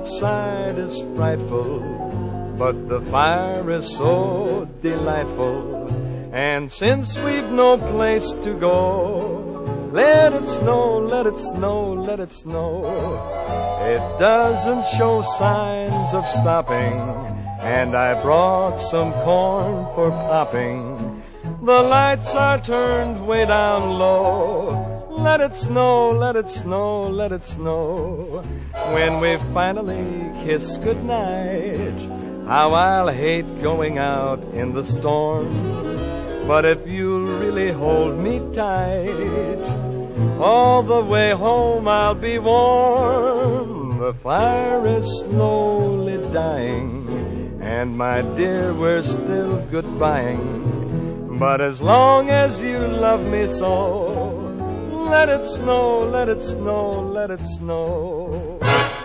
outside is frightful, but the fire is so delightful. And since we've no place to go, let it snow, let it snow, let it snow. It doesn't show signs of stopping, and I brought some corn for popping. The lights are turned way down low. Let it snow, let it snow, let it snow. When we finally kiss goodnight, how I'll hate going out in the storm. But if you'll really hold me tight, all the way home I'll be warm. The fire is slowly dying, and my dear, we're still goodbying. But as long as you love me so, let it snow, let it snow, let it snow.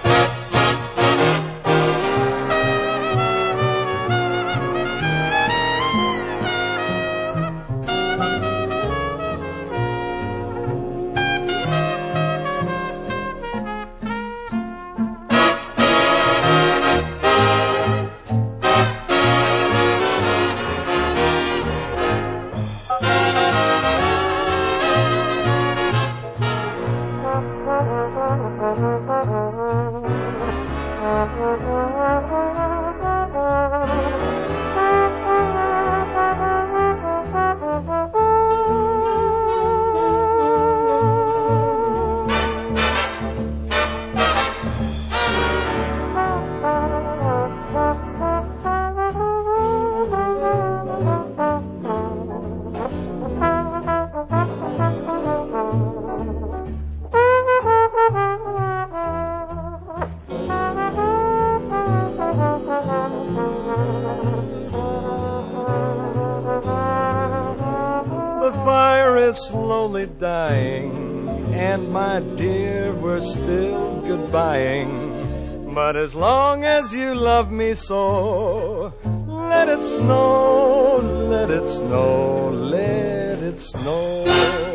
The fire is slowly dying, and my dear, we're still goodbying. But as long as you love me so, let it snow, let it snow, let it snow.